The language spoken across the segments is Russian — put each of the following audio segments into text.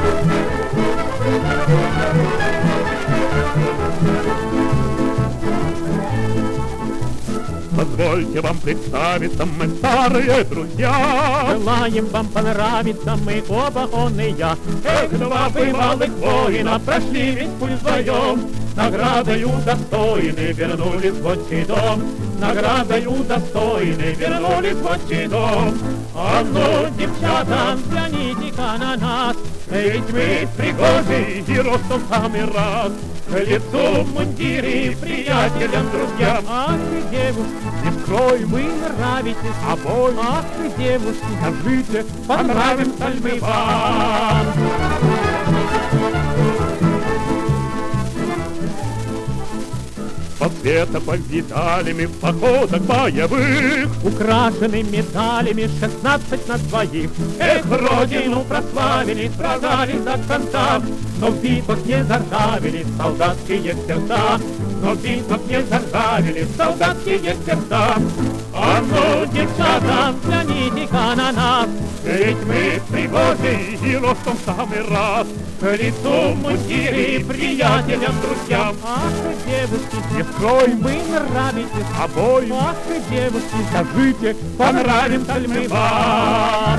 Позвольте вам представиться, мы старые друзья. Желаем вам понравиться, мы оба он и я. Эх, два бывалых воина прошли ведь путь вдвоем. Наградою достойны вернулись в отчий дом. Наградою достойны вернулись в отчий дом. А ну, девчата, взгляните-ка на нас, ведь мы пригожи и ростом самый раз. Лицо в мундире приятелям, друзьям. Ах ты, девушки, не скрой, вы нравитесь обоим. Ах ты, девушки, скажите, понравимся ли мы вам? По свету медалями в походах боевых, украшены медалями 16 на двоих. Эх, родину прославили, сражались до конца, но в битвах не заржавели солдатские сердца. Но в битвах не заржавели солдатские сердца. А ну, девчата, взгляните-ка на нас, ведь мы пригожи и ростом самый раз. Лицо в мундире приятелям, друзьям. Ах ты, девушки, не скрой, вы нравитесь обоим. Ах ты, девушки, скажите, понравимся ли мы вам?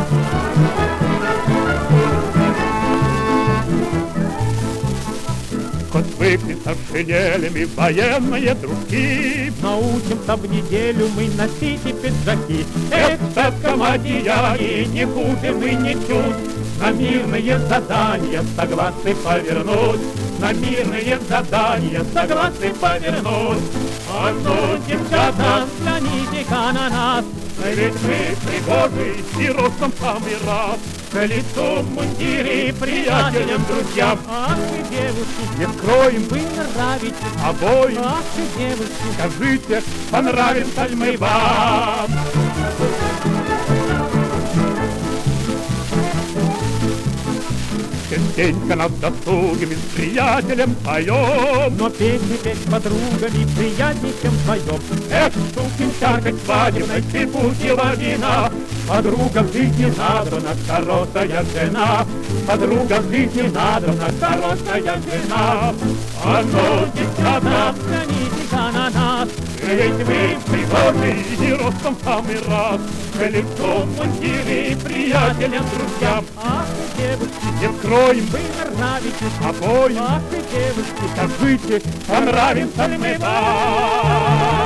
Хоть выпьется шинелями военные дружки, научимся в неделю мы носить и пиджаки. Эх, в штатском одеянии не хуже мы ничуть. На мирные задания согласны повернуть. На мирные задания согласны повернуть. А ну, девчата, взгляните-ка на нас, ведь мы пригожи и ростом самый раз. Лицо в мундире приятелям, друзьям. Ах ты, девушки, не скроем, вы нравитесь обоим. Ах ты, девушки, скажите, понравимся ли мы вам? Частенько над досугами с приятелем поем, но песни петь с подругами приятней, чем вдвоем. Эх, сукин чаркой свадебной припустила вина. Подруга в жизни надрана, хорошая жена. Подруга в жизни надрана, хорошая жена. А ну, девчата, взгляните-ка на нас, ведь мы пригожи и ростом самый раз. Лицо в мундире приятелям, друзьям. Ах ты, девушки, не скроем, вы нравитесь обоим. Ах ты, девушки, скажите, понравимся ли мы вам?